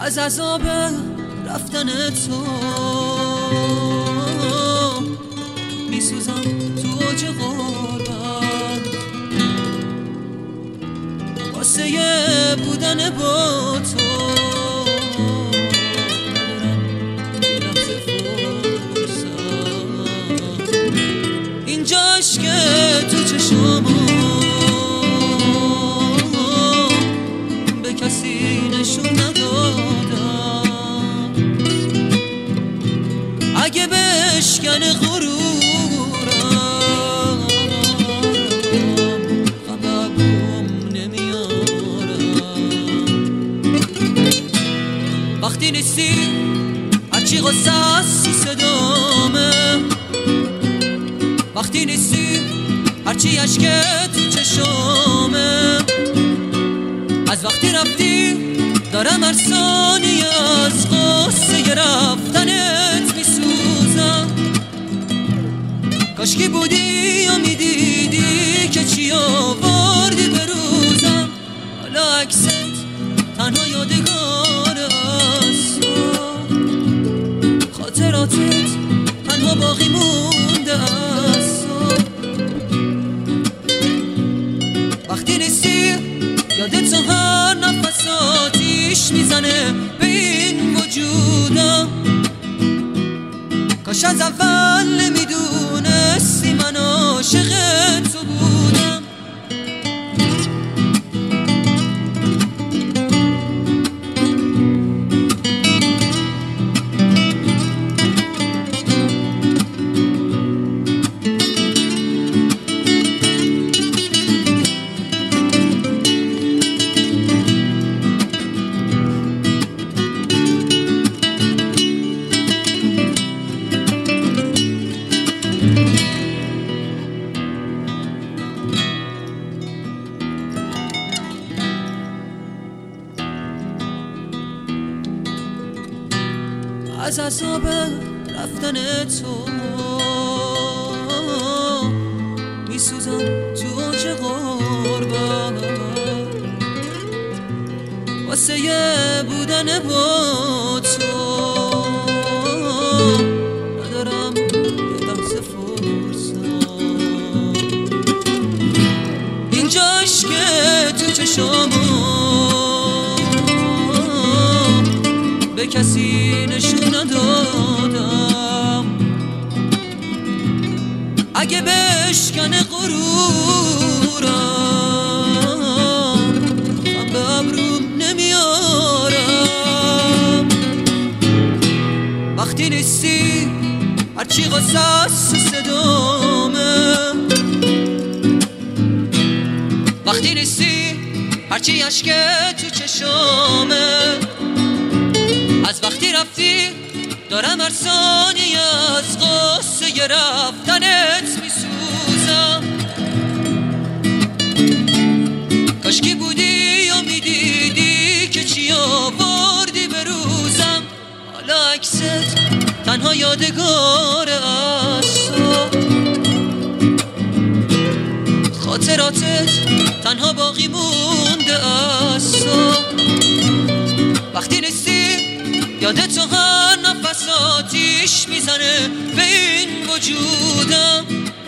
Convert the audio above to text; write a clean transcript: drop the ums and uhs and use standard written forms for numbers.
از عذاب رفتن تو میسوزم تو اوج غربت، واسه بودن با تو ندارم یه لحظه فرصت. اینجاش که تو چشمام به کسی نشون ندادم، اگه بشکنه غرورم غمم نمیارم. وقتی نیستی هرچی غصه است صدامه، وقتی نیستی هرچی عشقه تو چشامه. از وقتی رفتی دارم هر ثانیه از قصه رفتنت میسوزم. کاشکی بودی یا میدیدی که چی آوردی به روزم. حالا عکست تنها یادگار است، خاطراتت تنها باقی مونده است. وقتی نیستی یادت تو هر نفس آتیش میزنه به این وجودم. کاش از اول نمیدونستی من عاشق تو بودم. از عذاب رفتن تو میسوزم تو اوج غربت، واسه بودن با تو ندارم یه لحظه فرصت. اینجاش که تو چشامم به کسی نشون ندادم، اگه بشکنه غرورم من به ابروم نمیارم. وقتی نیستی هرچی غصه است صدامه، وقتی نیستی هرچی عشقه تو چشامه. از وقتی رفتی دارم هر ثانیه از قصه رفتنت میسوزم. کاشکی بودی یا میدیدی که چی آوردی به روزم. حالا عکست تنها یادگار است، خاطراتت تنها باقی مونده است. وقتی نیستی یادت تو هر نفس آتیش میزنه به این وجودم.